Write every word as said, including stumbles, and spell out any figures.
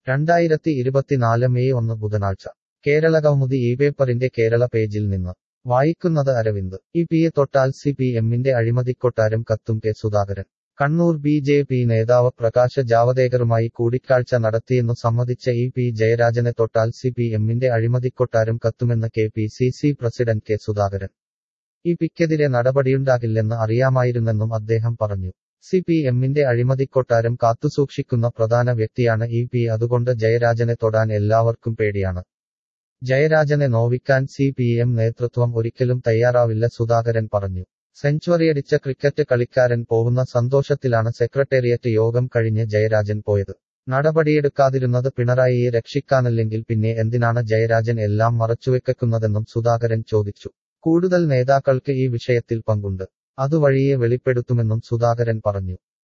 രണ്ടായിരത്തി ഇരുപത്തിനാല് മെയ് ഒന്ന് ബുധനാഴ്ച കേരളകൗമുദി ഈ പേപ്പറിന്റെ കേരള പേജിൽ നിന്ന് വായിക്കുന്നത് അരവിന്ദ് ഇ പിയെ തൊട്ടാൽ സി പി എമ്മിന്റെ അഴിമതിക്കൊട്ടാരം കത്തും K Sudhakaran Kannur B J P നേതാവ് പ്രകാശ് ജാവദേക്കറുമായി കൂടിക്കാഴ്ച നടത്തിയെന്നു സമ്മതിച്ച ഇ പി ജയരാജനെ തൊട്ടാൽ സി പി എമ്മിന്റെ അഴിമതിക്കൊട്ടാരം കത്തുമെന്ന് K P C C president K Sudhakaran E പിക്കെതിരെ നടപടിയുണ്ടാകില്ലെന്ന് അറിയാമായിരുന്നെന്നും അദ്ദേഹം പറഞ്ഞു സി പി എമ്മിന്റെ അഴിമതിക്കൊട്ടാരം കാത്തുസൂക്ഷിക്കുന്ന പ്രധാന വ്യക്തിയാണ് ഇ പി അതുകൊണ്ട് ജയരാജനെ തൊടാൻ എല്ലാവർക്കും പേടിയാണ് ജയരാജനെ നോവിക്കാൻ സി പി എം നേതൃത്വം ഒരിക്കലും തയ്യാറാവില്ല സുധാകരൻ പറഞ്ഞു സെഞ്ചുറിയടിച്ച ക്രിക്കറ്റ് കളിക്കാരൻ പോകുന്ന സന്തോഷത്തിലാണ് സെക്രട്ടേറിയറ്റ് യോഗം കഴിഞ്ഞ് ജയരാജൻ പോയത് നടപടിയെടുക്കാതിരുന്നത് പിണറായിയെ രക്ഷിക്കാനല്ലെങ്കിൽ പിന്നെ എന്തിനാണ് ജയരാജൻ എല്ലാം മറച്ചുവെക്കുന്നതെന്നും സുധാകരൻ ചോദിച്ചു കൂടുതൽ നേതാക്കൾക്ക് ഈ വിഷയത്തിൽ പങ്കുണ്ട് അതുവഴിയെ വെളിപ്പെടുത്തുമെന്നും സുധാകരൻ പറഞ്ഞു